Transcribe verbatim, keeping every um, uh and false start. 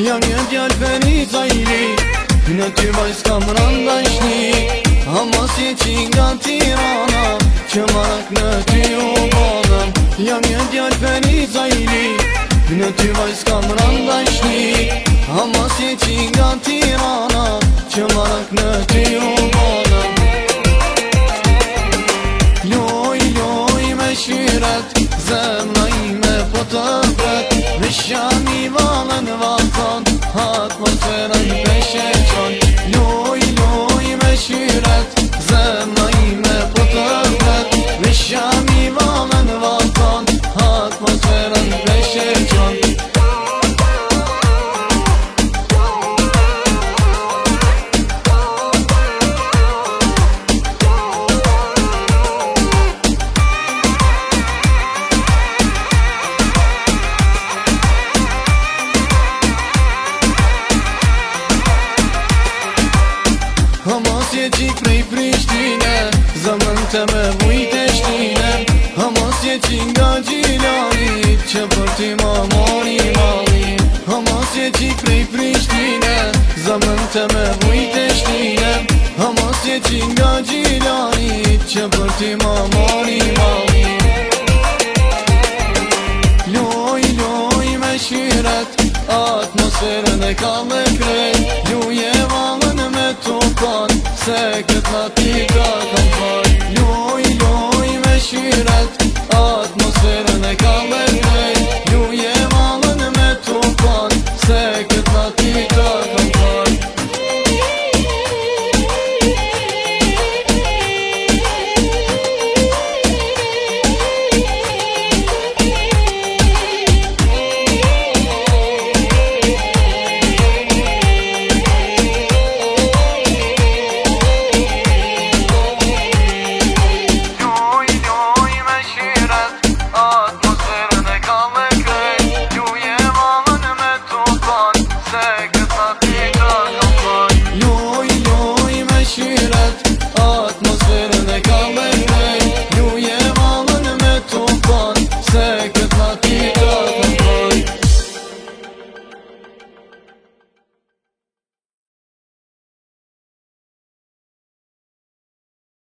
Jam një djallë feri zajli, në ty vaj s'kam randa shni. Ama si që nga Tirana, që marak në ty u bodëm. Jam një djallë feri zajli, në ty vaj s'kam randa shni. Ama si që nga Tirana, që marak në ty u bodëm. Loj, loj me shyret, zemna ime po të bret. Vishjan i valën vatan, atmosferën peshe qon. Loj, loj me shyret, zemna ime po të bret. Vishjan i valën vatan, atmosferën peshe qon. Hamas je qik prej Prishtine, zëmën të me vujt e shtine. Hamas je qik nga Gjilani, që për ti ma mori mali. Hamas je qik prej Prishtine, zëmën të me vujt e shtine. Hamas je qik nga Gjilani, që për ti ma mori mali. Loj, loj me shyret, atmosferën e ka me krejt. Luje valën me tukan, se këtë natika kam fal. Loj, loj me shyret,